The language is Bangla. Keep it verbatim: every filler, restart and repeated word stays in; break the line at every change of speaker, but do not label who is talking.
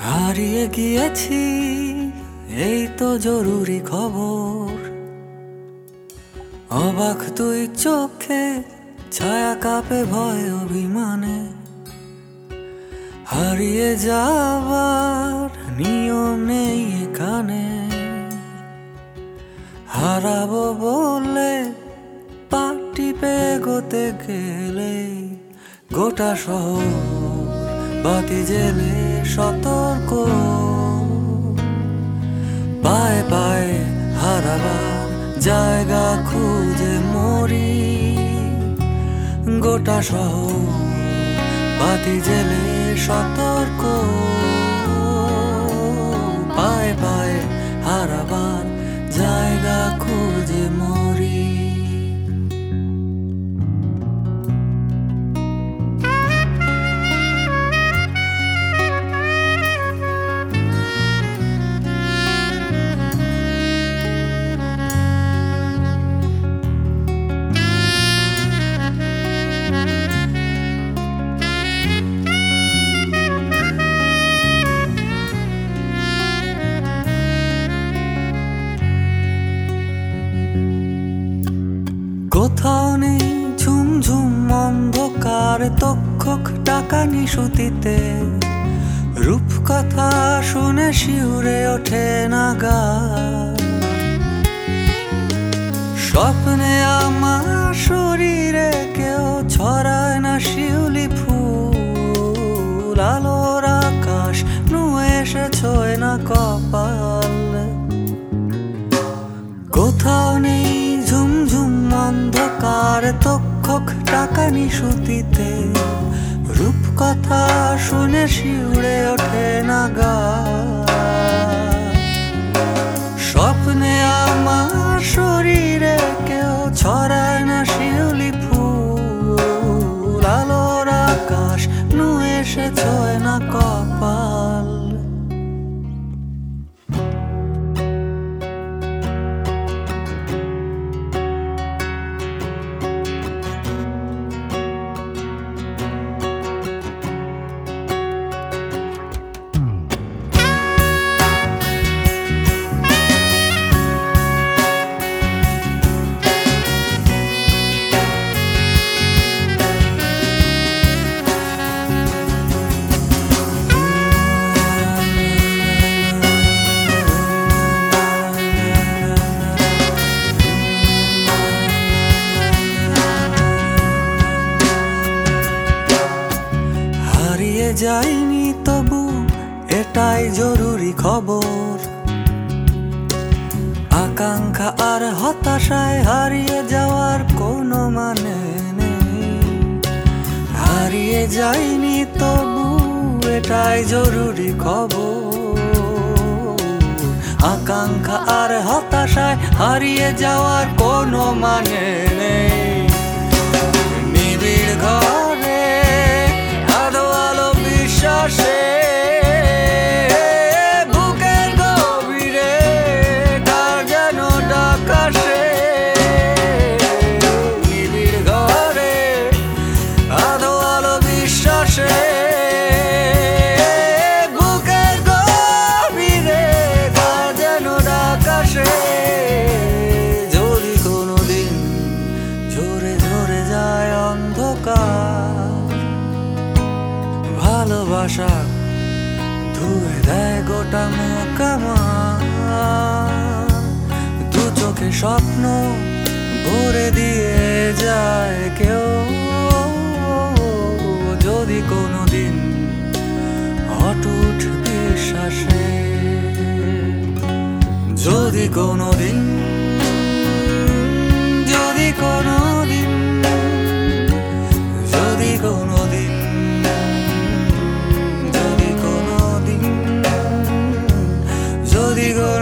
হারিয়ে গিয়েছি, এই তো জরুরি খবর। অবাক তুই চোখে, ছায়া কাঁপে ভয় অভিমানে। হারিয়ে যাবার নিয়ম নেই এখানে। হারাবো বলে পাটি পেগোতে গেলে গোটা শহর বাতি জেলে সতর্ক। পায়ে পায়ে হারাবার জায়গা খুঁজে মরি। গোটা শহর বাতি জেলে সতর্ক। পায়ে পায়ে হারাবার জায়গা খুঁজে মরি। কোথাও নেই ঝুমঝুম অন্ধকার, তক্ষক টাকা নিশুতিতে। রূপকথা শুনে শিউরে ওঠে না গা। স্বপ্নে আমার শরীরে কেউ ছড়ায় না শিউলি ফুল। আলোর আকাশ নুয়ে এসে ছোঁয় না কপাল। কোথাও নেই ঝুমঝুম অন্ধকার, তক্ষক টাকা নিশুতিতে। রূপকথা শুনে শিউরে ওঠে না গা। স্বপ্নে আমার শরীরে কেউ ছড়ায় না শিউলি ফুল। আলোর আকাশ নুয়ে এসে ছোঁয় না কপাল। হারিয়ে যাইনি তবু এটাই জরুরি খবর। আকাঙ্ক্ষা আর হতাশায় হারিয়ে যাওয়ার কোনো মানে নেই। হারিয়ে যাইনি তবু এটাই জরুরি খবর। আকাঙ্ক্ষা আর হতাশায় হারিয়ে যাওয়ার কোনো মানে নেই। নিবিড় ঘরে আলো আলো বিশ্বাসে, বুকের গভীরে কার যেন ডাক আসে। নিবিড় ঘরে আলো আলো বিশ্বাসে, বুকের গভীরে কার যেন ডাক আসে। যদি কোনোদিন ঝরে ঝরে যায় অন্ধকার, ভালোবাসা ধুয়ে দেয় গোটা মুখ আমার। দু চোখে স্বপ্ন ভরে দিয়ে যায় কেউ। যদি কোনোদিন অটুট বিশ্বাসে, যদি কোনোদিন যদি কোনোদিন যদি কোনোদিন যদি কোনোদিন যদি